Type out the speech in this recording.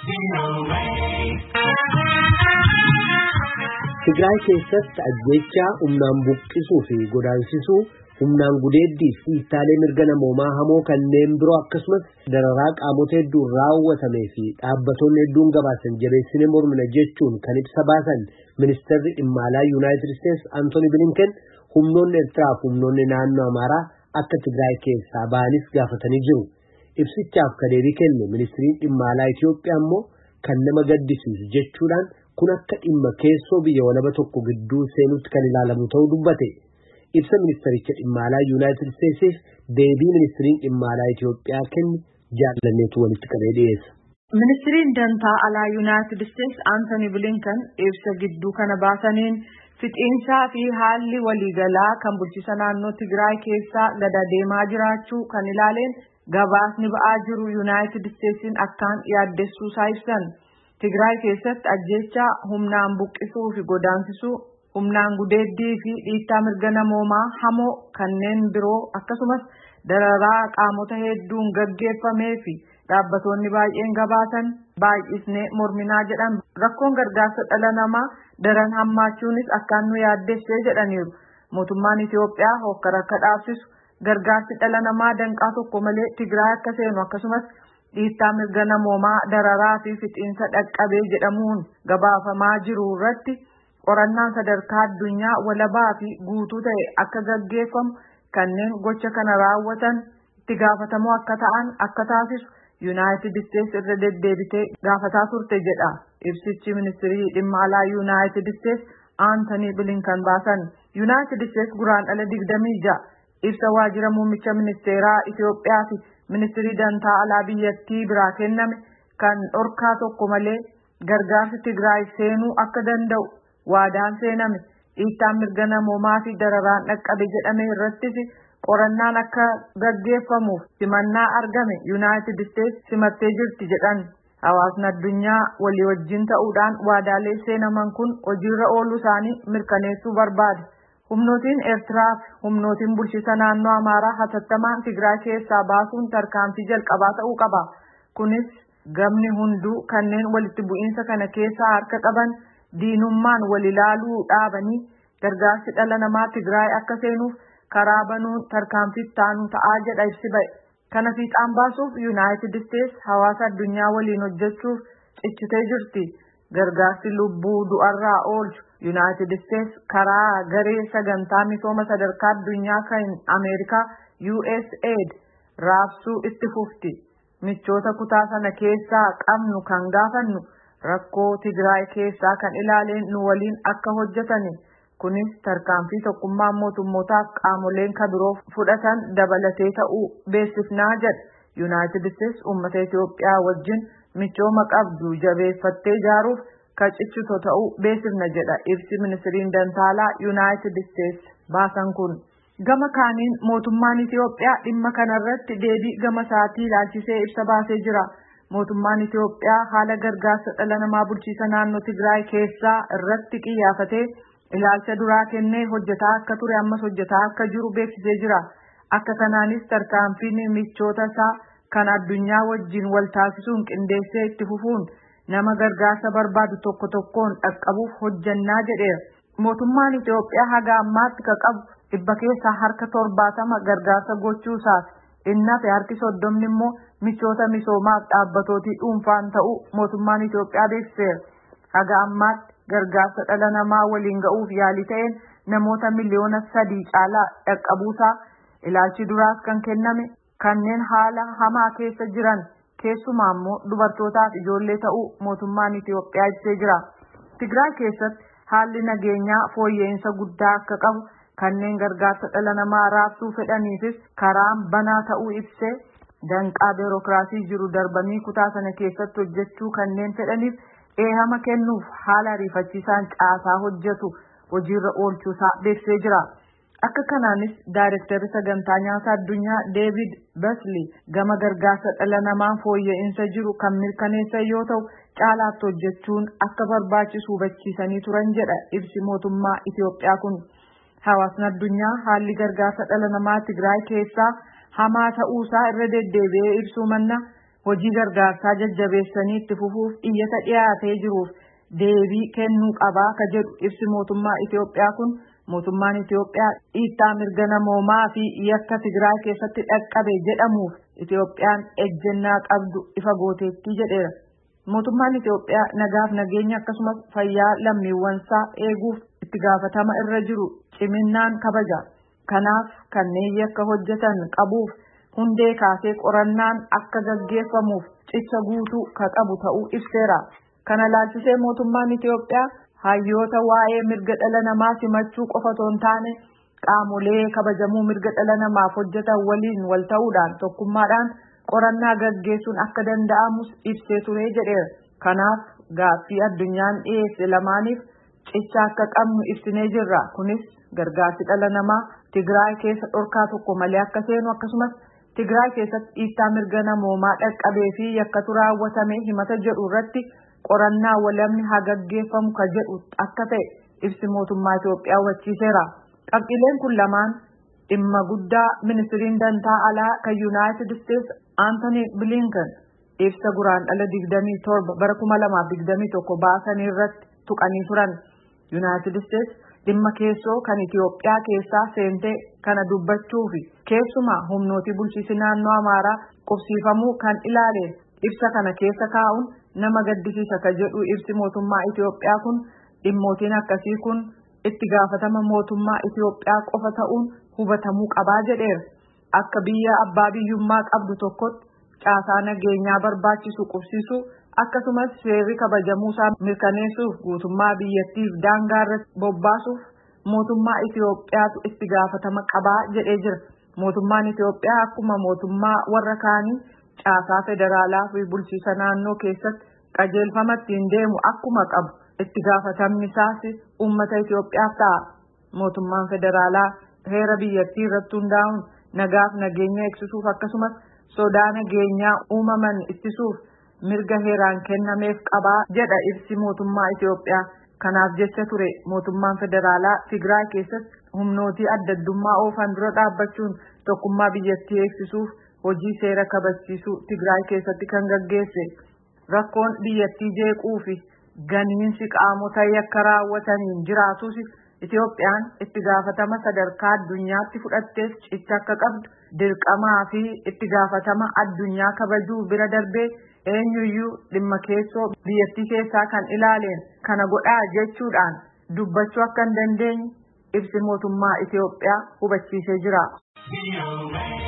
Tigraay keessatti ajjeechaa humnaan buqqisuu fi godaansisuu humnaan gudeeddii fi dhiittaalee mirga namoomaa hamoo kanneen biroo akkasumas dararaa qaamota hedduun raawwatamee fi dhaabbattoonni hedduun gabaasan jabeessine mormina jechuun kan ibsa baasan ministeerri dhimma alaa Yuunaayitid Isteets Antooni Bilinken humnoonni Eertiraa fi humnoonni naannoo Amaaraa akka Tigraay keessaa ba'anis gaafatanii jiru. Ibsichaaf kadeebii kenne ministeerri dhimma alaa Itoophiyaa immoo kan nama gaddisiisu jechuudhaan kun akka dhimma keessoo biyya walaba tokko gidduu seenutti kan ilaalamu ta'uu dubbate. Ibsa ministericha dhimma alaa Yuunaayitid Isteetsiif deebii ministeriin dhimma alaa Itoophiyaa kenne jaalanneetu walitti qabee dhiyeessa. Ministeriin dantaa alaa Yuunaayitid Isteets Antooni Bilinken ibsa gidduu kana baasaniin fixiinsaa fi haalli waliigalaa kan bulchiinsa naannoo Tigraay keessaa gada deemaa jiraachuu kan ilaaleen gabaasni ba'aa jiru Yuunaayitid Isteetsiin akkaan yaaddessuusaa ibsan. Tigraay keessatti ajjeechaa humnaan buqqisuu fi godaansisuu, humnaan gudeeddii fi dhiittaa mirga namoomaa hamoo kanneen biroo akkasumas dararaa qaamota hedduun gaggeeffamee fi dhaabbattoonni baay'een gabaasan baay'isnee morminaa jedhan. Rakkoon gargaarsa dhala namaa daran hammaachuunis akkaan nu yaaddessee jedhaniiru. Mootummaan Itoophiyaa hokkara akka dhaabsisu gargaarsi dhala namaa danqaa tokko malee Tigraay akka seenu akkasumas dhiittaa mirga namoomaa dararaa fi fixiinsa dhaqqabee jedhamuun gabaafamaa jiru irratti qorannaan sadarkaa addunyaa walabaa fi guutuu ta'e akka gaggeeffamu kanneen gocha kana raawwatan itti gaafatamoo akka ta'an akka taasisu Yuunaayitid Isteets irra deddeebitee gaafataa turte jedha ibsichi ministeerii dhimma alaa Yuunaayitid Isteets Antooni Bilinken baasan. Yuunaayitid Isteets guraandhala 26 ibsa waajjira muummicha ministeeraa Itoophiyaa fi ministeerii dantaa alaa biyyattii biraa kenname kan dhorkaa tokko malee gargaarsi Tigraay seenuu akka danda'u waadaan seename dhiittaan mirga namoomaa fi dararaan dhaqqabe jedhame irrattis qorannaan akka gaggeeffamuuf simannaa argame Yuunaayitid Isteets simattee jirti jedhan. Hawaasni addunyaa walii wajjin ta'uudhaan waadaalee seenaman kun hojiirra ooluu isaanii mirkaneessuu barbaada. Humnootiin Eertiraa fi humnootiin bulchiinsa naannoo Amaaraa hatattamaan Tigraay keessaa baasuun tarkaanfii jalqabaa ta'uu qaba. Kunis gamni hunduu kanneen walitti bu'iinsa kana keessaa harka qaban diinummaan wal ilaaluu dhaabanii gargaarsi dhala namaa Tigraay akka seenuuf karaa banuun tarkaanfii taanu ta'aa jedha ibsi ba'e. Kana fiixaan baasuuf Yuunaayitid Isteets hawaasa addunyaa waliin hojjechuuf cichitee jirti. Gargaarsi lubbuu du'arraa oolchu Yuunaayitid Isteets karaa garee sagantaa misooma sadarkaa addunyaa kan Ameerikaa USAID raabsuu itti fufti. Michoota kutaa sana keessaa qabnu kan gaafannu rakkoo Tigraay keessaa kan ilaaleen nu waliin akka hojjetani. Kunis tarkaanfii tokkummaa mootummootaaf qaamoleen kabiroo fudhatan dabalatee ta'uu beeksifnaa jedha. Yuunaayitid Isteets uummata Itoophiyaa wajjin michooma qabdu jabeeffattee ijaaruuf kacichitoo ta'uu beeksifna jedha ibsi ministeeriin dantaa alaa Yuunaayitid Isteets baasan kun. Gama kaaniin mootummaan Itoophiyaa dhimma kanarratti deebii gama isaatii ilaalchisee ibsa baasee jira. Mootummaan Itoophiyaa haala gargaarsa dhala namaa bulchiinsa naannoo Tigraay keessaa irratti xiyyeeffatee ilaalcha duraa kennee hojjetaa akka ture ammas hojjetaa akka jiru beeksisee jira. Akka kanaanis tarkaanfiin michoota isaa kan addunyaa wajjin wal taasisuun qindeessee itti fufuun nama gargaarsa barbaadu tokko tokkoon dhaqqabuuf hojjannaa jedheera. Mootummaan Itoophiyaa haga ammaatti ka qabu dhibba keessaa harka 70 gargaarsa gochuu isaati. Innaa fi harki 30 immoo michoota misoomaaf dhaabbatooti dhuunfaan ta'uu mootummaan Itoophiyaa beeksiseera. Haga ammaatti gargaarsa dhala namaa waliin ga'uuf yaalii ta'een namoota miliyoona 3 caalaa dhaqqabuusaa ilaalchi duraas kan kenname kanneen haala hamaa keessa jiran keessumaa immoo dubartootaaf ijoollee ta'uu mootummaan Itoophiyaa ibsee jira. Tigraay keessatti haalli nageenyaa fooyya'insa guddaa akka qabu kanneen gargaarsa dhala namaa raabsuu fedhaniifis karaan banaa ta'uu ibsee danqaa biirokraasii jiru darbanii kutaa sana keessatti hojjechuu kanneen fedhaniif eehama kennuuf haala ariifachiisaan caasaa hojjetu hojiirra oolchuusaa beeksisee jira. Akka kanaanis Daayirektarri sagantaa nyaata addunyaa Deevid Beasley gama gargaarsa dhala namaa fooyya'insa jiru kan mirkaneessan yoo ta'u caalaatti hojjechuun akka barbaachisu hubachiisanii turan jedha ibsi mootummaa Itoophiyaa kun. Hawaasni addunyaa haalli gargaarsa dhala namaa Tigraay keessaa hamaa ta'uusaa irra deddeebi'ee ibsuu manna hojii gargaarsaa jajjabeessanii itti fufuuf iyyata dhiyaatee jiruuf deebii kennuu qabaa ka jedhu ibsi mootummaa Itoophiyaa kun mootummaan Itoophiyaa dhiittaa mirga namoomaa fi yakka Tigraay keessatti dhaqqabe jedhamuuf Itoophiyaan ejjennaa qabdu ifa gooteetti jedheera. Mootummaan Itoophiyaa nagaaf nageenya akkasumas fayyaa lammiiwwansaa eeguuf itti gaafatama irra jiru ciminaan kabaja. Kanaaf kanneen yakka hojjetan qabuuf hundee kaasee qorannaan akka gaggeeffamuuf cicha guutuu ka qabu ta'uu ibseera. Kana laalchisee mootummaan Itoophiyaa hayyoota waa'ee mirga dhala namaa simachuu qofa otoo hin taane qaamolee kabajamuu mirga dhala namaaf hojjetan waliin wal ta'uudhaan tokkummaadhaan qorannaa gaggeessuun akka danda'amus ibsee ture jedheera. Kanaaf gaaffii addunyaan dhiyeesse lamaaniif cicha akka qabnu ibsinee jirra. Kunis gargaarsi dhala namaa Tigraay keessa dhorkaa tokko malee akka seenu akkasumas Tigraay keessatti dhiittaa mirga namoomaa dhaqqabee fi yakkatu raawwatame himata jedhu irratti qorannaa walabni haa gaggeeffamu ka jedhu akka ta'e ibsi mootummaa Itoophiyaa hubachiiseera. Qabxiileen kun lamaan dhimma guddaa ministiriin dantaa alaa kan United States Anthony Blinken ibsa guraandhala 27 bara 2021 baasanii irratti tuqanii turan. United States dhimma keessoo kan Itoophiyaa keessaa seentee kana dubbachuu fi keessumaa humnooti bulchiinsi naannoo Amaaraa qubsiifamuu kan ilaale ibsa kana keessa kaa'uun nama gaddisiisa ka jedhu ibsi mootummaa Itoophiyaa kun dhimmootiin akkasii kun itti gaafatama mootummaa Itoophiyaa qofa ta'uun hubatamuu qabaa jedheera. Akka biyya abbaa biyyummaa qabdu tokkotti caasaa nageenyaa barbaachisu qubsiisu akkasumas seerri kabajamuusaa mirkaneessuuf guutummaa biyyattiif daangaa irratti bobbaasuuf mootummaa Itoophiyaatu itti gaafatama qabaa jedhee jira. Mootummaan Itoophiyaa akkuma mootummaa warra kaanii caasaa federaalaa fi bulchiinsa naannoo keessatti qajeelfama ittiin deemu akkuma qabu itti gaafatamni isaas uummata Itoophiyaaf ta'a. Mootummaan federaalaa heera biyyattii irratti hundaa'uun nagaaf nageenya eegsisuuf akkasumas sodaa nageenyaa uumaman ittisuuf mirga heeraan kennameef qabaa jedha ibsi mootummaa Itoophiyaa. Kanaaf jecha ture mootummaan federaalaa Tigraay keessatti humnootii adda addummaa oofan dura dhaabbachuun tokkummaa biyyattii eegsisuuf hojii seera kabachiisuu Tigraay keessatti kan gaggeesse. Rakkoon biyyattii jeequu fi ganiinsi qaamota yakka raawwataniin jiraatus Itoophiyaan itti gaafatama sadarkaa addunyaatti fudhatteef cicha akka qabdu dirqamaa fi itti gaafatama addunyaa kabajuu bira darbee eenyuyyuu dhimma keessoo biyyattii keessaa kan ilaaleen kana godhaa jechuudhaan dubbachuu akka hin dandeenye ibsi mootummaa Itoophiyaa hubachiisee jira.